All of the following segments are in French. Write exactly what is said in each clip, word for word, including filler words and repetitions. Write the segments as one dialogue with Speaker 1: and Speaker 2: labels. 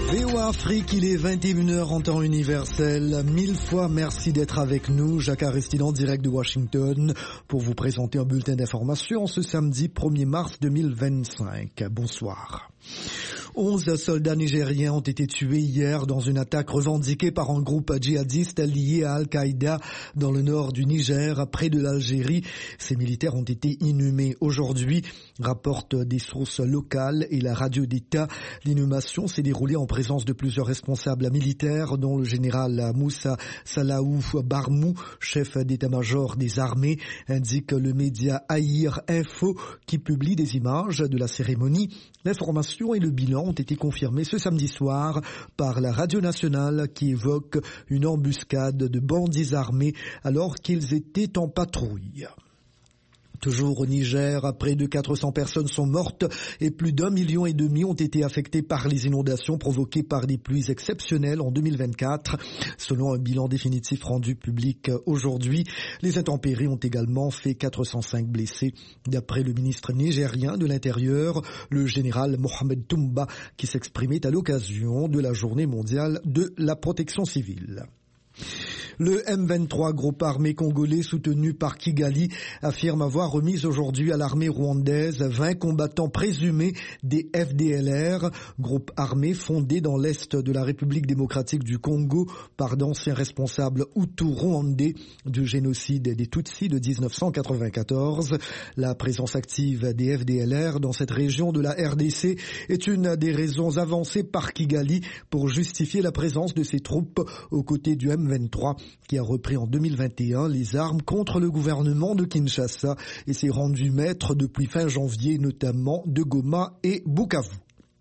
Speaker 1: V O A Afrique, il est vingt et une heures en temps universel. Mille fois merci d'être avec nous. Jacques Aristide en direct de Washington pour vous présenter un bulletin d'information ce samedi premier mars deux mille vingt-cinq. Bonsoir. Onze soldats nigériens ont été tués hier dans une attaque revendiquée par un groupe djihadiste lié à Al-Qaïda dans le nord du Niger, près de l'Algérie. Ces militaires ont été inhumés aujourd'hui, rapportent des sources locales et la radio d'État. L'inhumation s'est déroulée en présence de plusieurs responsables militaires, dont le général Moussa Salaou Barmou, chef d'état-major des armées, indique le média Aïr Info qui publie des images de la cérémonie. L'information et le bilan ont été confirmés ce samedi soir par la radio nationale qui évoque une embuscade de bandits armés alors qu'ils étaient en patrouille. Toujours au Niger, près de quatre cents personnes sont mortes et plus d'un million et demi ont été affectées par les inondations provoquées par des pluies exceptionnelles en deux mille vingt-quatre. Selon un bilan définitif rendu public aujourd'hui, les intempéries ont également fait quatre cent cinq blessés. D'après le ministre nigérien de l'Intérieur, le général Mohamed Toumba, qui s'exprimait à l'occasion de la journée mondiale de la protection civile. Le M vingt-trois, groupe armé congolais soutenu par Kigali, affirme avoir remis aujourd'hui à l'armée rwandaise vingt combattants présumés des F D L R, groupe armé fondé dans l'est de la République démocratique du Congo par d'anciens responsables hutus rwandais du génocide des Tutsis de dix-neuf cent quatre-vingt-quatorze. La présence active des F D L R dans cette région de la R D C est une des raisons avancées par Kigali pour justifier la présence de ces troupes aux côtés du M vingt-trois, qui a repris en deux mille vingt et un les armes contre le gouvernement de Kinshasa et s'est rendu maître depuis fin janvier, notamment de Goma et Bukavu.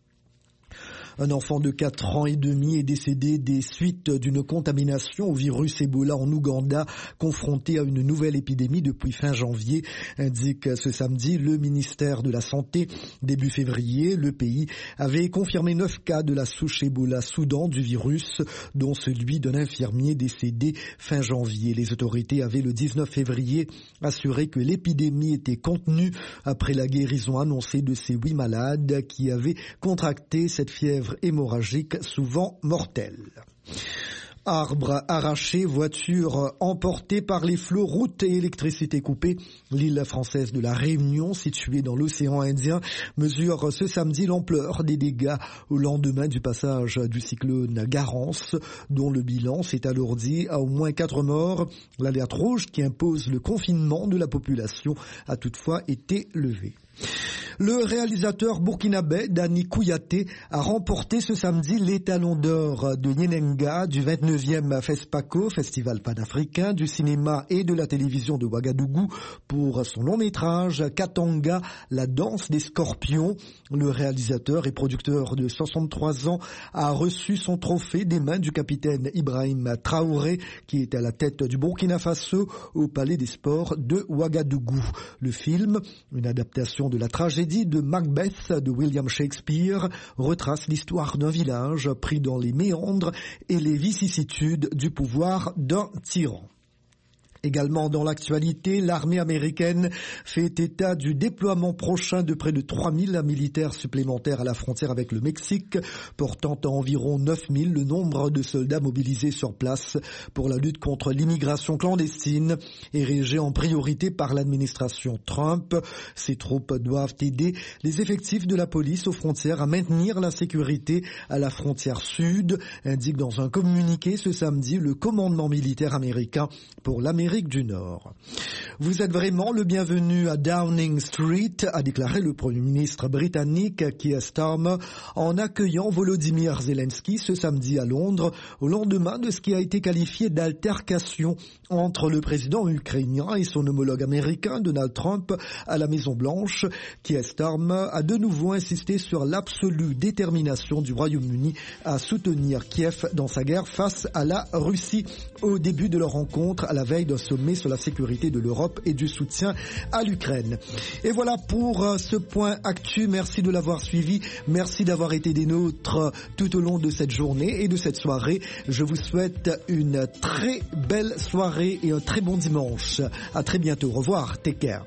Speaker 1: Un enfant de quatre ans et demi est décédé des suites d'une contamination au virus Ebola en Ouganda, confronté à une nouvelle épidémie depuis fin janvier, indique ce samedi le ministère de la Santé. Début février, le pays avait confirmé neuf cas de la souche Ebola Soudan du virus, dont celui d'un infirmier décédé fin janvier. Les autorités avaient le dix-neuf février assuré que l'épidémie était contenue après la guérison annoncée de ces huit malades qui avaient contracté cette fièvre hémorragique souvent mortelle. Arbres arrachés, voitures emportées par les flots, routes et électricité coupée. L'île française de la Réunion, située dans l'océan Indien, mesure ce samedi l'ampleur des dégâts au lendemain du passage du cyclone Garance, dont le bilan s'est alourdi à au moins quatre morts. L'alerte rouge qui impose le confinement de la population a toutefois été levée. Le réalisateur burkinabé Dani Kouyaté a remporté ce samedi l'étalon d'or de Nyenenga du vingt-neuvième FESPACO, Festival panafricain du cinéma et de la télévision de Ouagadougou, pour son long métrage Katanga, la danse des scorpions. Le réalisateur et producteur de soixante-trois ans a reçu son trophée des mains du capitaine Ibrahim Traoré, qui est à la tête du Burkina Faso au Palais des Sports de Ouagadougou. Le film, une adaptation de la tragédie de Macbeth de William Shakespeare, retrace l'histoire d'un village pris dans les méandres et les vicissitudes du pouvoir d'un tyran. Également dans l'actualité, l'armée américaine fait état du déploiement prochain de près de trois mille militaires supplémentaires à la frontière avec le Mexique, portant à environ neuf mille le nombre de soldats mobilisés sur place pour la lutte contre l'immigration clandestine, érigée en priorité par l'administration Trump. Ces troupes doivent aider les effectifs de la police aux frontières à maintenir la sécurité à la frontière sud, indique dans un communiqué ce samedi le commandement militaire américain pour l'Amérique du Nord. Vous êtes vraiment le bienvenu à Downing Street, a déclaré le Premier ministre britannique Keir Starmer en accueillant Volodymyr Zelensky ce samedi à Londres, au lendemain de ce qui a été qualifié d'altercation entre le président ukrainien et son homologue américain Donald Trump à la Maison-Blanche. Keir Starmer a de nouveau insisté sur l'absolue détermination du Royaume-Uni à soutenir Kiev dans sa guerre face à la Russie. Au début de leur rencontre, à la veille d'un sommet sur la sécurité de l'Europe et du soutien à l'Ukraine. Et voilà pour ce point actu. Merci de l'avoir suivi. Merci d'avoir été des nôtres tout au long de cette journée et de cette soirée. Je vous souhaite une très belle soirée et un très bon dimanche. À très bientôt. Au revoir. Take care.